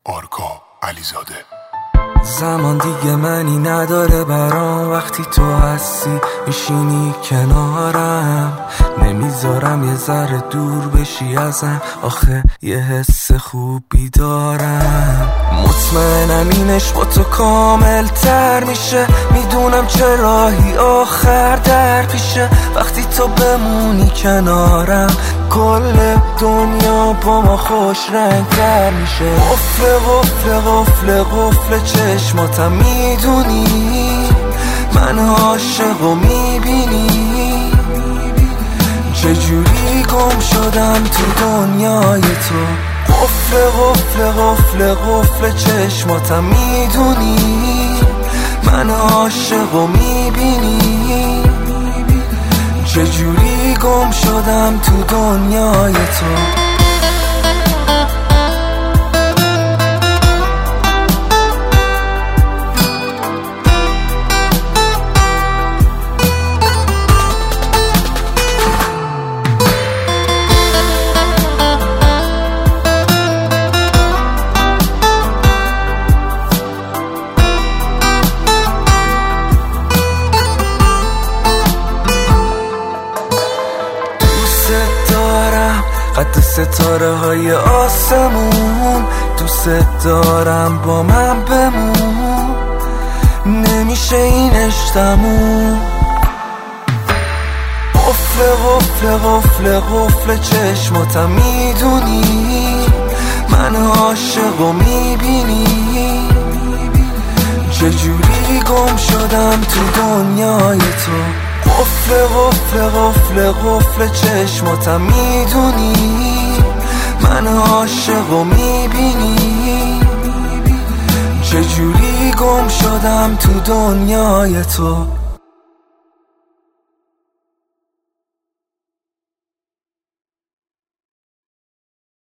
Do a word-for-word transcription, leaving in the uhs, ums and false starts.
آرکا علیزاده. زمان دیگه منی نداره برام، وقتی تو هستی میشینی کنارم، نمیذارم یه ذره دور بشی ازم، آخه یه حس خوبی دارم. مطمئنم اینش با تو کامل تر میشه، میدونم چه راهی آخر در پیشه، وقتی تو بمونی کنارم کل دنیا با ما خوش رنگ تر میشه. قفل قفل قفل قفل چشماتم میدونی من عاشق و میبینی، چجوری گم شدم تو دنیای تو. قفل قفل قفل قفل چشماتم میدونی من عاشق و میبینی، چجوری گم شدم تو دنیای تو. قد ستاره های آسمون، دوست دارم با من بمون، نمیشه این عشقمون. قفل قفل قفل قفل چشماتم میدونی من عاشق و میبینی، چجوری گم شدم تو دنیای تو. قفل قفل قفل قفل چشماتم میدونی من عاشق و میبینی، چجوری گم شدم تو دنیای تو.